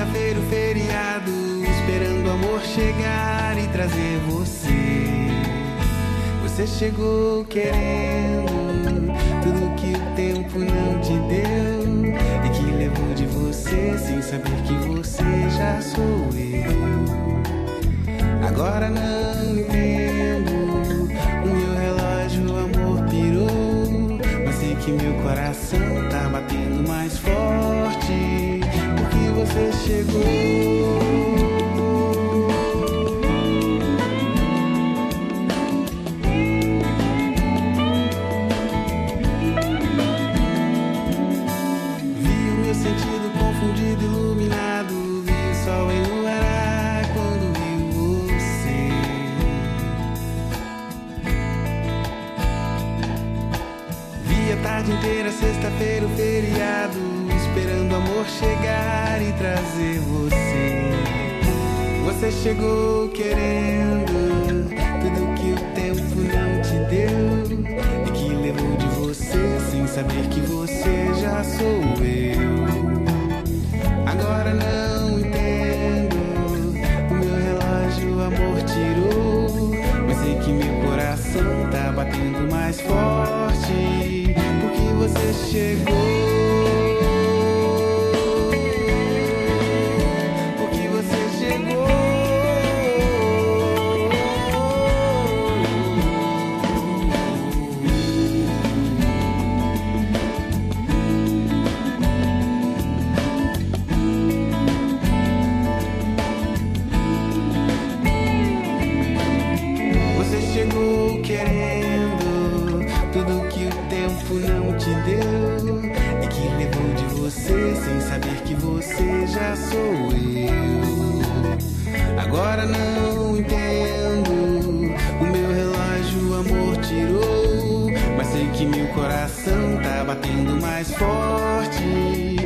sexta-feira, o feriado, esperando o amor chegar e trazer você. Você chegou querendo tudo que o tempo não te deu e que levou de você sem saber que você já sou eu. Agora não entendo, o meu relógio, o amor pirou, mas sei que meu coração tá batendo mais forte porque você chegou. Sentido confundido, iluminado, vi o sol em luar quando vi você. Vi a tarde inteira, sexta-feira, o feriado, esperando o amor chegar e trazer você. Você chegou querendo tudo que o tempo não te deu e que levou de você sem saber que você já sou eu. Agora não entendo, o meu relógio, o amor tirou, mas sei que meu coração tá batendo mais forte porque você chegou. Porque você chegou. Chegou querendo tudo que o tempo não te deu e que levou de você sem saber que você já sou eu. Agora não entendo, o meu relógio, o amor tirou, mas sei que meu coração tá batendo mais forte